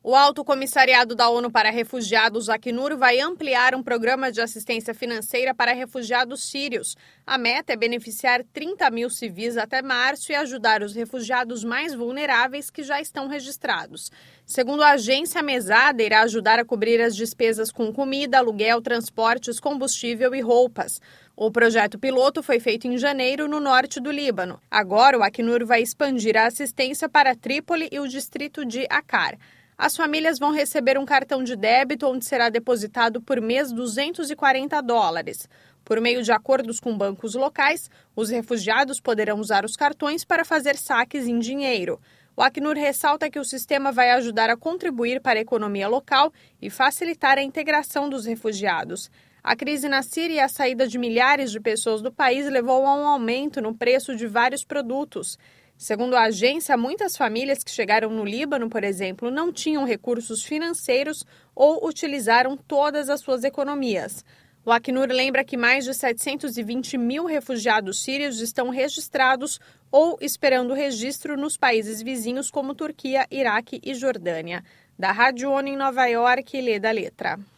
O Alto Comissariado da ONU para Refugiados, Acnur, vai ampliar um programa de assistência financeira para refugiados sírios. A meta é beneficiar 30 mil civis até março e ajudar os refugiados mais vulneráveis que já estão registrados. Segundo a agência, a mesada irá ajudar a cobrir as despesas com comida, aluguel, transportes, combustível e roupas. O projeto piloto foi feito em janeiro no norte do Líbano. Agora, o Acnur vai expandir a assistência para Trípoli e o distrito de Akkar. As famílias vão receber um cartão de débito onde será depositado por mês $240. Por meio de acordos com bancos locais, os refugiados poderão usar os cartões para fazer saques em dinheiro. O Acnur ressalta que o sistema vai ajudar a contribuir para a economia local e facilitar a integração dos refugiados. A crise na Síria e a saída de milhares de pessoas do país levou a um aumento no preço de vários produtos. Segundo a agência, muitas famílias que chegaram no Líbano, por exemplo, não tinham recursos financeiros ou utilizaram todas as suas economias. O Acnur lembra que mais de 720 mil refugiados sírios estão registrados ou esperando registro nos países vizinhos como Turquia, Iraque e Jordânia. Da Rádio ONU em Nova York, Leda Letra.